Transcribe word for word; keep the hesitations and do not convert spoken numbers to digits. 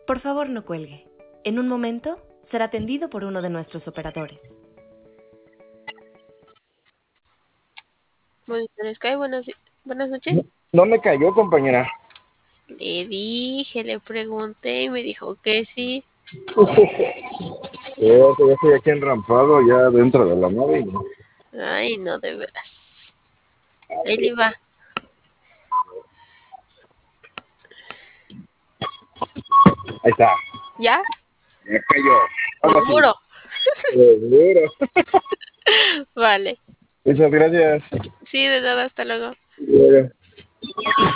Por favor, no cuelgue. En un momento será atendido por uno de nuestros operadores. Monitor Sky, buenas, buenas noches. No, no me cayó, compañera. Le dije, le pregunté y me dijo que sí. Yo ya estoy aquí enrampado ya dentro de la nave. y- Ay, no, de veras. Ahí le va. Ahí está. ¿Ya? Ya cayó. Ahora sí. Seguro. Seguro. Vale. Muchas gracias. Sí, de nada, hasta luego. Luego.